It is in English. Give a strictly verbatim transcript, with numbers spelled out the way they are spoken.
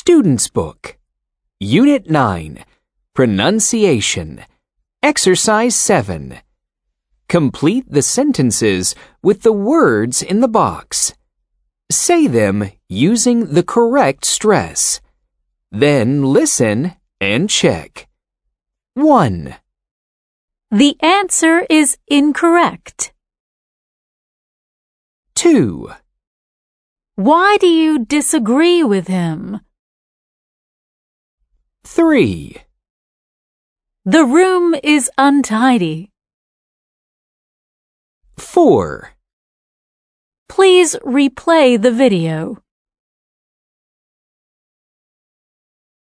Student's Book, Unit nine, Pronunciation, Exercise seven. Complete the sentences with the words in the box. Say them using the correct stress. Then listen and check. one. The answer is incorrect. two. Why do you disagree with him? three. The room is untidy. four. Please replay the video.